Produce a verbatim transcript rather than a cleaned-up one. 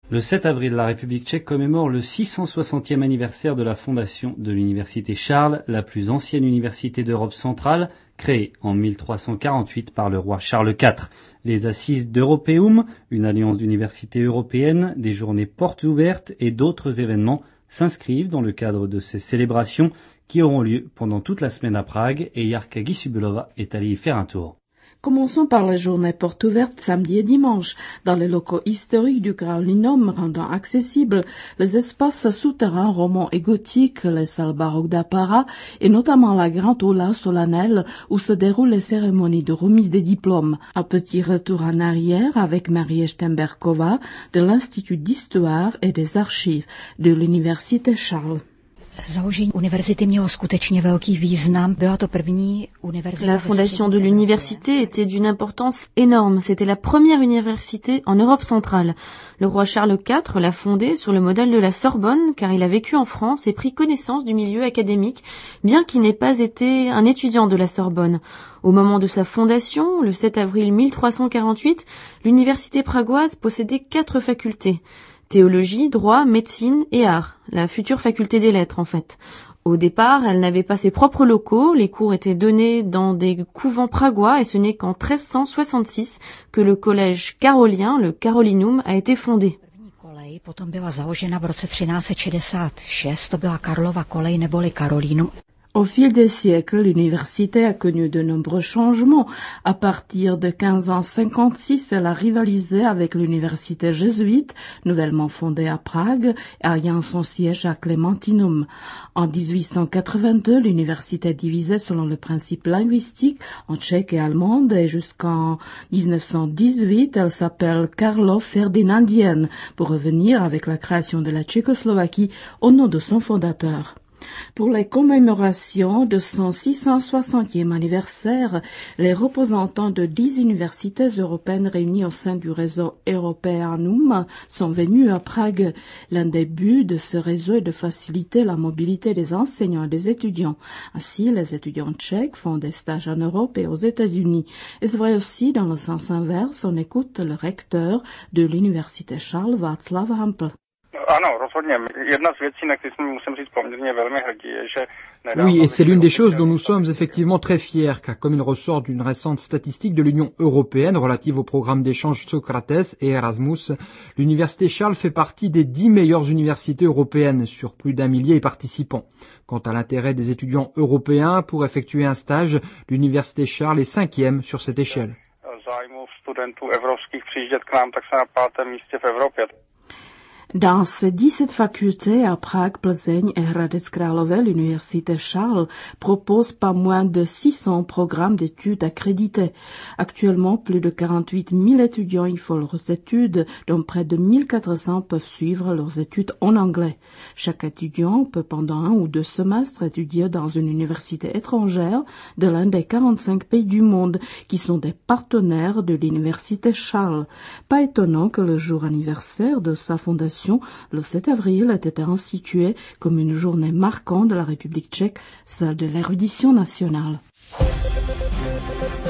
Le sept avril, la République tchèque commémore le six cent soixantième anniversaire de la fondation de l'université Charles, la plus ancienne université d'Europe centrale, créée en mille trois cent quarante-huit par le roi Charles quatre. Les assises d'Europeum, une alliance d'universités européennes, des journées portes ouvertes et d'autres événements s'inscrivent dans le cadre de ces célébrations qui auront lieu pendant toute la semaine à Prague et Jarka Gysubulova est allée y faire un tour. Commençons par les journées portes ouvertes samedi et dimanche, dans les locaux historiques du Carolinum, rendant accessibles les espaces souterrains romans et gothiques, les salles baroques d'Apparat et notamment la grande aula solennelle où se déroulent les cérémonies de remise des diplômes. Un petit retour en arrière avec Marie Štemberková de l'Institut d'histoire et des archives de l'université Charles. La fondation de l'université était d'une importance énorme. C'était la première université en Europe centrale. Le roi Charles quatre l'a fondée sur le modèle de la Sorbonne, car il a vécu en France et pris connaissance du milieu académique, bien qu'il n'ait pas été un étudiant de la Sorbonne. Au moment de sa fondation, le sept avril mille trois cent quarante-huit, l'université pragoise possédait quatre facultés. Théologie, droit, médecine et art, la future faculté des lettres en fait. Au départ, elle n'avait pas ses propres locaux, les cours étaient donnés dans des couvents pragois et ce n'est qu'en treize cent soixante-six que le collège carolien, le Carolinum, a été fondé. Potom byla založena v roce třináct set šedesát šest, to byla Karlova kolej neboli Carolinum. Au fil des siècles, l'université a connu de nombreux changements. À partir de quinze cent cinquante-six, elle a rivalisé avec l'université jésuite, nouvellement fondée à Prague, ayant son siège à Clementinum. En dix-huit cent quatre-vingt-deux, l'université est divisée selon le principe linguistique en tchèque et allemande et jusqu'en dix-neuf cent dix-huit, elle s'appelle Karlov-Ferdinandienne pour revenir avec la création de la Tchécoslovaquie au nom de son fondateur. Pour les commémorations de son six cent soixantième anniversaire, les représentants de dix universités européennes réunies au sein du réseau Europeanum sont venus à Prague. L'un des buts de ce réseau est de faciliter la mobilité des enseignants et des étudiants. Ainsi, les étudiants tchèques font des stages en Europe et aux États-Unis. Et c'est vrai aussi dans le sens inverse, on écoute le recteur de l'université Charles, Václav Hampl. Oui, et c'est l'une des choses dont nous sommes effectivement très fiers, car comme il ressort d'une récente statistique de l'Union européenne relative au programme d'échange Socrates et Erasmus, l'université Charles fait partie des dix meilleures universités européennes sur plus d'un millier de participants. Quant à l'intérêt des étudiants européens pour effectuer un stage, l'université Charles est cinquième sur cette échelle. Dans ces dix-sept facultés à Prague, Plzeň et Hradec Králové, l'université Charles propose pas moins de six cents programmes d'études accrédités. Actuellement, plus de quarante-huit mille étudiants y font leurs études, dont près de mille quatre cents peuvent suivre leurs études en anglais. Chaque étudiant peut pendant un ou deux semestres étudier dans une université étrangère de l'un des quarante-cinq pays du monde qui sont des partenaires de l'université Charles. Pas étonnant que le jour anniversaire de sa fondation, le sept avril, a été institué comme une journée marquante de la République tchèque, celle de l'érudition nationale.